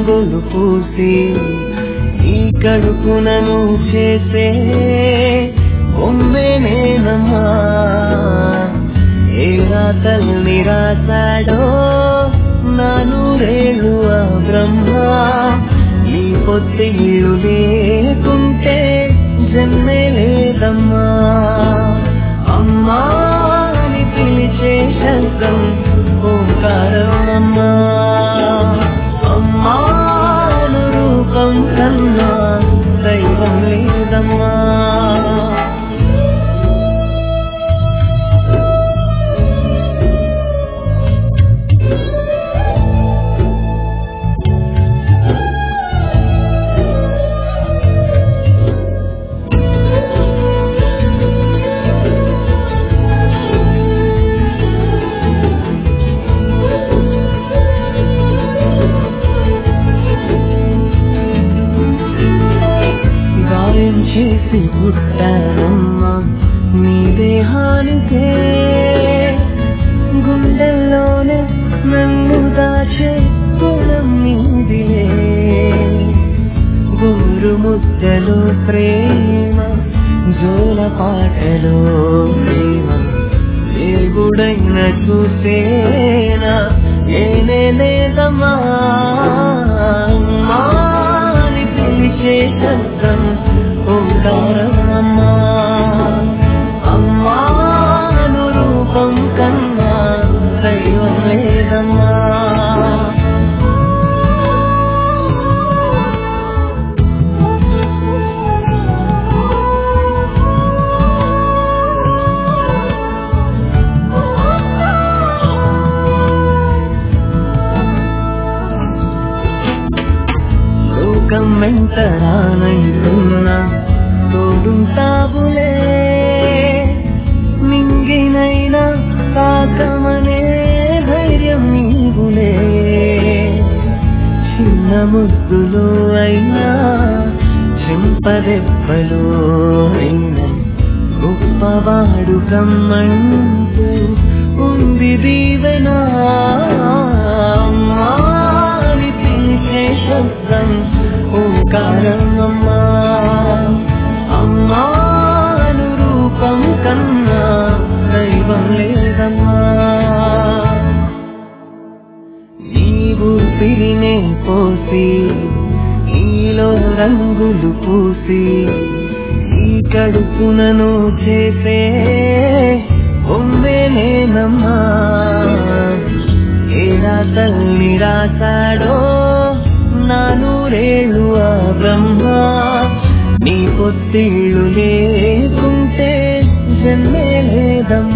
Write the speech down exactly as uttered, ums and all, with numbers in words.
రంగులు పూసి ఈ కడుపునను చేసే బొమ్మే నేనమ్మా. ఏ రాతల్ని రాశాడో నా నూరేళ్ళు ఆ బ్రహ్మ. నీ పొత్తిళ్ళు లేకుంటే జన్మే లేదమ్మా. అమ్మా అని పిలిచే శబ్దం ఓంకారమమ్మా. అమ్మాను రూపం కన్నా దైవం లేదమ్మా. చేసి పుట్టానమ్మా నీ దేహానికే. గుండెల్లోనే నన్ను దాచే గుణం నీదిలే. గోరు ముద్దలో ప్రేమ జోల పాటలో ప్రేమ దేవుడైన చూసేనా ఏనే లేదమ్మా. అమ్మాని పిలిచే శబ్దం ఓంకారమమ్మా. అమ్మాను రూపం కన్నా దైవం లేదమ్మా. లోకం వెంటరానంటున్నా తోడుంటావులే. మింగినైనా తాకమనే ధైర్యం నీవులే. చిన్న ముద్దులో అయినా చెంపదెప్పలో అయినా గొప్పవాడు కమ్మంటూ ఉంది దీవెనా. అమ్మాని పిలిచే శబ్దం ఓంకారమమ్మా. అమ్మాను రూపం కన్నా దైవం లేదమ్మా. నీవు పిరినే పోసి నీలో రంగులు పూసి ఈ కడుపునను చేసే బొమ్మే నేనమ్మా. ఏ రాతల్ని రాశాడో నా నూరేళ్ళు ఆ బ్రహ్మ. నీ పొత్తిళ్ళు లేకుంటే జన్మే లేదమ్మా.